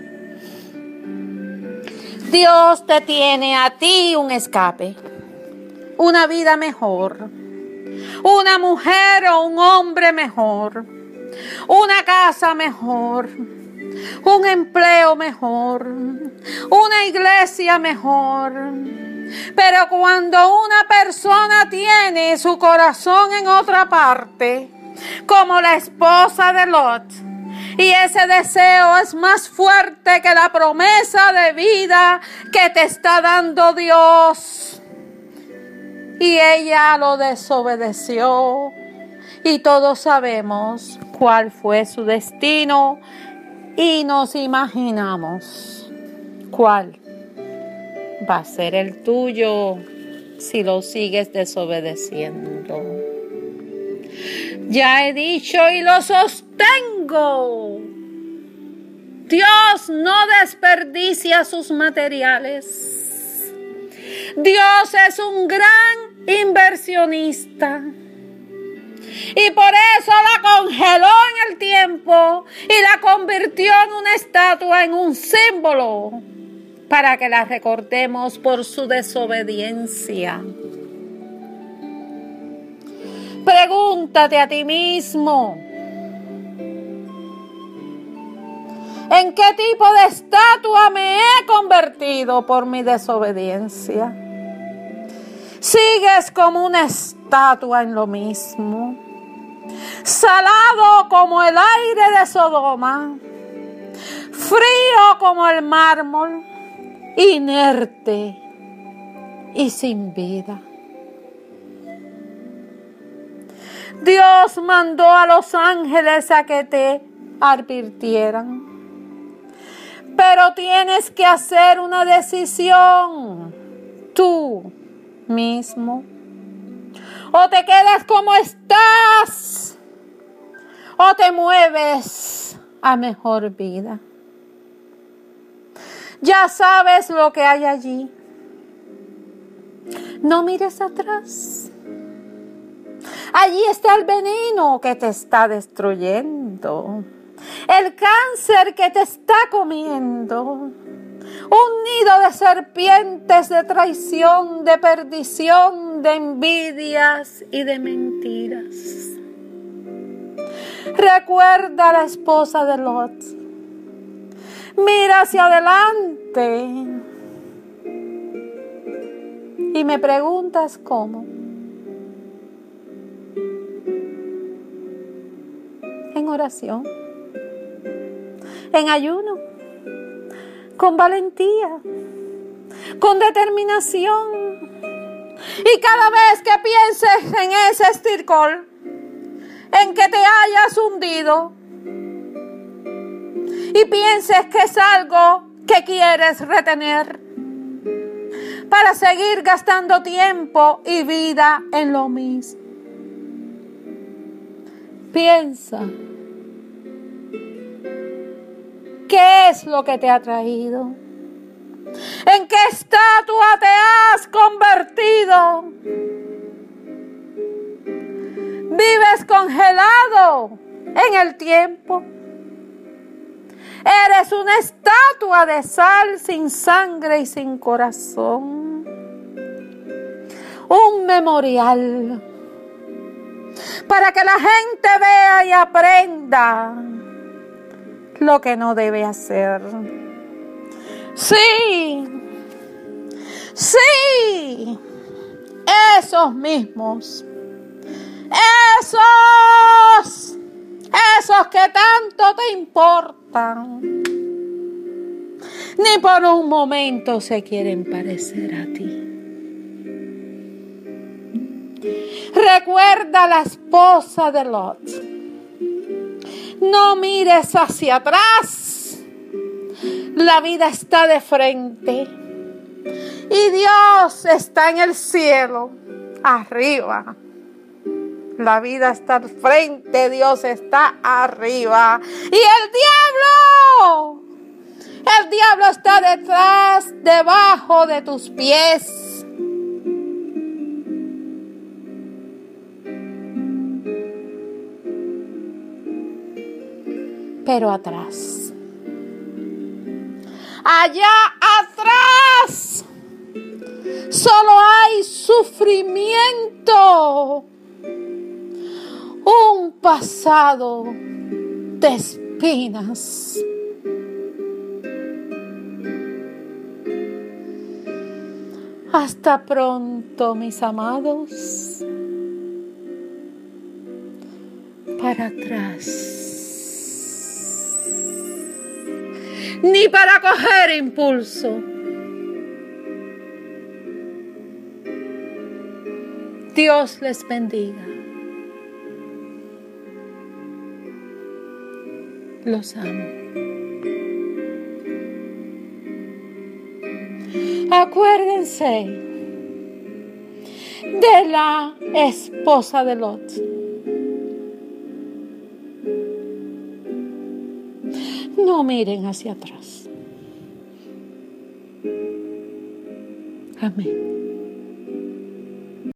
Dios te tiene a ti un escape, una vida mejor, una mujer o un hombre mejor, una casa mejor, un empleo mejor, una iglesia mejor. Pero cuando una persona tiene su corazón en otra parte, como la esposa de Lot, y ese deseo es más fuerte que la promesa de vida que te está dando Dios, y ella lo desobedeció, y todos sabemos cuál fue su destino, y nos imaginamos cuál va a ser el tuyo si lo sigues desobedeciendo. Ya he dicho y lo sostengo. Dios no desperdicia sus materiales. Dios es un gran inversionista. Y por eso la congeló en el tiempo y la convirtió en una estatua, en un símbolo, para que la recordemos por su desobediencia. Pregúntate a ti mismo, ¿en qué tipo de estatua me he convertido por mi desobediencia? ¿Sigues como una estatua en lo mismo? Salado como el aire de Sodoma, frío como el mármol, inerte y sin vida. Dios mandó a los ángeles a que te advirtieran, pero tienes que hacer una decisión tú mismo. O te quedas como estás, o te mueves a mejor vida. Ya sabes lo que hay allí. No mires atrás. Allí está el veneno que te está destruyendo, el cáncer que te está comiendo, un nido de serpientes, de traición, de perdición, de envidias y de mentiras. Recuerda a la esposa de Lot. Mira hacia adelante y me preguntas cómo. En oración, en ayuno, con valentía, con determinación. Y cada vez que pienses en ese estircol, en que te hayas hundido, y pienses que es algo que quieres retener para seguir gastando tiempo y vida en lo mismo. Piensa, ¿qué es lo que te ha traído? ¿En qué estatua te has convertido? ¿Vives congelado en el tiempo? Eres una estatua de sal sin sangre y sin corazón. Un memorial para que la gente vea y aprenda lo que no debe hacer. Sí, sí, esos mismos, esos que tanto te importan, ni por un momento se quieren parecer a ti. Recuerda a la esposa de Lot. No mires hacia atrás. La vida está de frente. Y Dios está en el cielo, arriba. La vida está al frente, Dios está arriba. Y el diablo está detrás, debajo de tus pies. Pero atrás, allá atrás, solo hay sufrimiento, un pasado de espinas. Hasta pronto, mis amados. Para atrás. Ni para coger impulso. Dios les bendiga. Los amo. Acuérdense de la esposa de Lot. No miren hacia atrás. Amén.